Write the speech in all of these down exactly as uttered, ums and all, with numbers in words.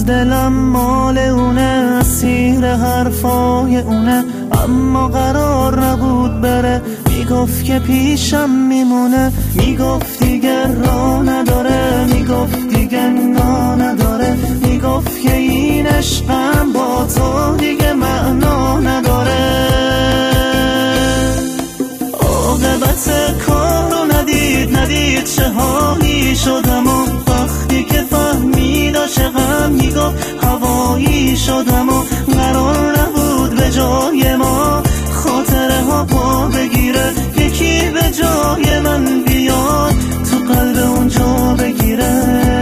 دلم مال اونه، اسیر حرفای اونه، اما قرار نبود بره. میگفت که پیشم میمونه، میگفت دیگه راه نداره، میگفت دیگه نا نداره، میگفت که این عشقم با تو دیگه معنا نداره. عاقبت کارو ندید ندید چه حالی شدم، و وقتی که فهمید عاشقم میگفت هوایی شدم، و قرار نبود به جای ما خاطره ها پا بگیره، یکی به جای من بیاد تو قلب اونجا بگیره.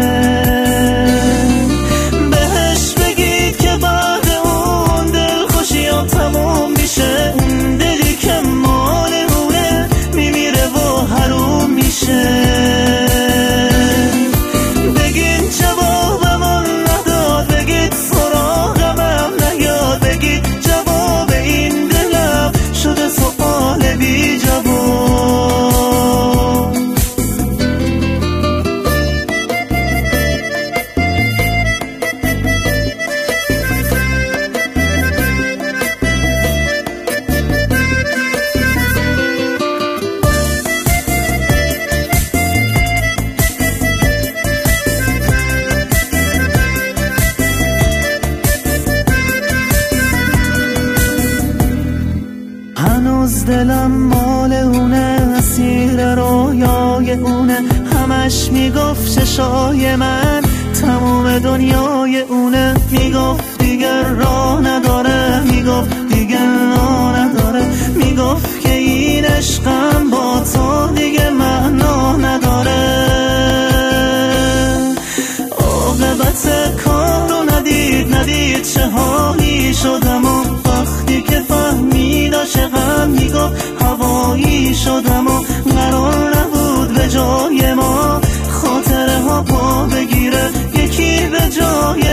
بهش بگید که بعد اون دل خوشی ها تموم میشه، اون دلی که مال اونه میمیره و حروم میشه. بگید جوابمون نداد، بگید سراغمم نیاد، بگید جواب این دلم شده سؤال بی جواب. هنوز دلم مال اونه، اسیر رویای اونه، همش میگفت چشای من تمام دنیای اونه، میگفت دیگر راه نداره، میگفت دیگر نا نداره، میگفت که این عشقم با تو دیگه معنا نداره. عاقبت کارو ندید ندید چه حالی شدم، و وقتی که فهمید عاشقم میگفت هوایی شدم، و قرار نبود به جای ما خاطره ها پا بگیره، یکی به جای